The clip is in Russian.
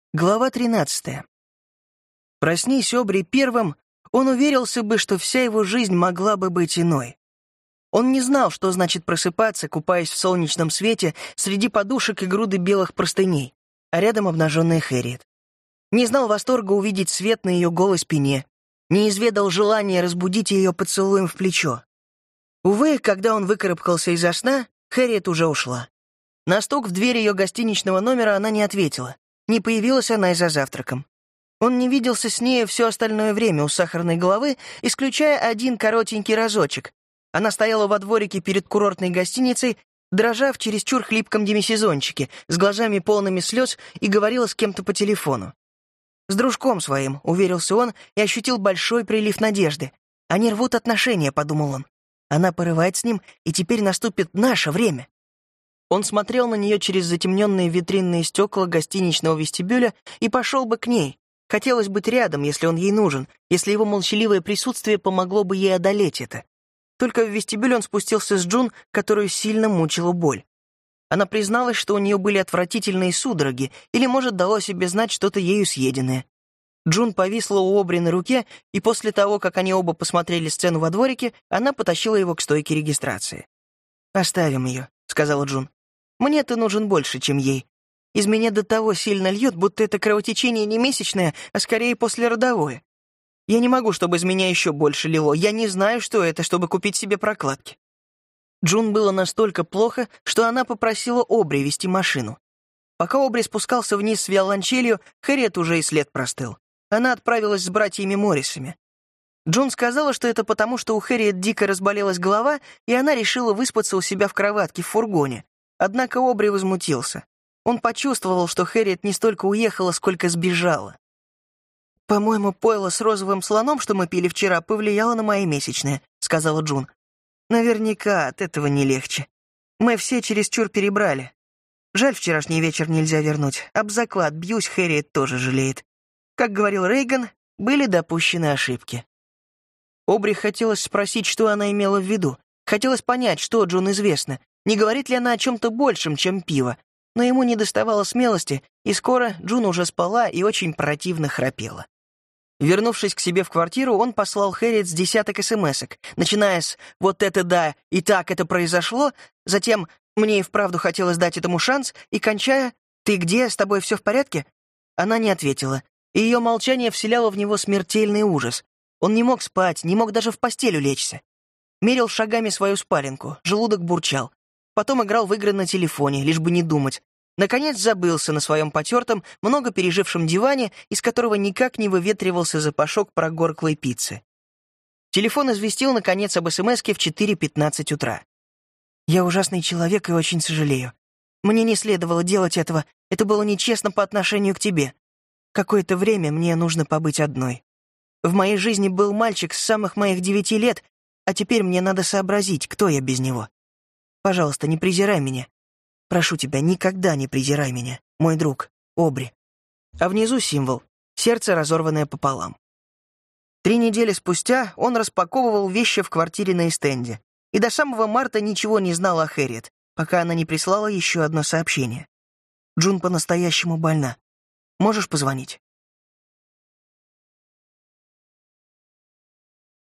Глава 13. Проснись Обри первым, он уверился бы, что вся его жизнь могла бы быть иной. Он не знал, что значит просыпаться, купаясь в солнечном свете среди подушек и груды белых простыней, а рядом обнаженная Хэрриет. Не знал восторга увидеть свет на ее голой спине, не изведал желания разбудить ее поцелуем в плечо. Увы, когда он выкарабкался изо сна, Хэрриет уже ушла. На стук в дверь ее гостиничного номера она не ответила. Не появилась она и за завтраком. Он не виделся с ней все остальное время у сахарной головы, исключая один коротенький разочек. Она стояла во дворике перед курортной гостиницей, дрожа в чересчур хлипком демисезончике, с глазами полными слез, и говорила с кем-то по телефону. «С дружком своим», — уверился он и ощутил большой прилив надежды. «Они рвут отношения», — подумал он. «Она порывает с ним, и теперь наступит наше время». Он смотрел на нее через затемненные витринные стекла гостиничного вестибюля и пошел бы к ней. Хотелось быть рядом, если он ей нужен, если его молчаливое присутствие помогло бы ей одолеть это. Только в вестибюль он спустился с Джун, которую сильно мучила боль. Она призналась, что у нее были отвратительные судороги, или, может, дала себе знать что-то ею съеденное. Джун повисла у Обри на руке, и после того, как они оба посмотрели сцену во дворике, она потащила его к стойке регистрации. «Оставим ее», — сказала Джун. «Мне ты нужен больше, чем ей. Из меня до того сильно льет, будто это кровотечение не месячное, а скорее послеродовое. Я не могу, чтобы из меня еще больше лило. Я не знаю, что это, чтобы купить себе прокладки». Джун было настолько плохо, что она попросила Обри вести машину. Пока Обри спускался вниз с виолончелью, Хэрриет уже и след простыл. Она отправилась с братьями Моррисами. Джун сказала, что это потому, что у Хэрриет дико разболелась голова, и она решила выспаться у себя в кроватке в фургоне. Однако Обри возмутился. Он почувствовал, что Хэрриет не столько уехала, сколько сбежала. «По-моему, пойло с розовым слоном, что мы пили вчера, повлияло на мои месячные», — сказала Джун. «Наверняка от этого не легче. Мы все чересчур перебрали. Жаль, вчерашний вечер нельзя вернуть. Об заклад бьюсь, Хэрриет тоже жалеет. Как говорил Рейган, были допущены ошибки». Обри хотелось спросить, что она имела в виду. Хотелось понять, что Джун известно. Не говорит ли она о чем-то большем, чем пиво? Но ему недоставало смелости, и скоро Джун уже спала и очень противно храпела. Вернувшись к себе в квартиру, он послал Хэрриет с десяток смс-ок, начиная с «вот это да, и так это произошло», затем «мне и вправду хотелось дать этому шанс», и кончая «ты где, с тобой все в порядке?» Она не ответила, и ее молчание вселяло в него смертельный ужас. Он не мог спать, не мог даже в постель улечься. Мерил шагами свою спаленку, желудок бурчал. Потом играл в игры на телефоне, лишь бы не думать. Наконец забылся на своем потертом, много пережившем диване, из которого никак не выветривался запашок прогорклой пиццы. Телефон известил, наконец, об СМСке в 4:15 утра. «Я ужасный человек и очень сожалею. Мне не следовало делать этого, это было нечестно по отношению к тебе. Какое-то время мне нужно побыть одной. В моей жизни был мальчик с самых моих 9 лет, а теперь мне надо сообразить, кто я без него. Пожалуйста, не презирай меня. Прошу тебя, никогда не презирай меня, мой друг, Обри». А внизу символ — сердце, разорванное пополам. 3 недели спустя он распаковывал вещи в квартире на Эстенде и до самого марта ничего не знал о Хэрриет, пока она не прислала еще одно сообщение. «Джун по-настоящему больна. Можешь позвонить?»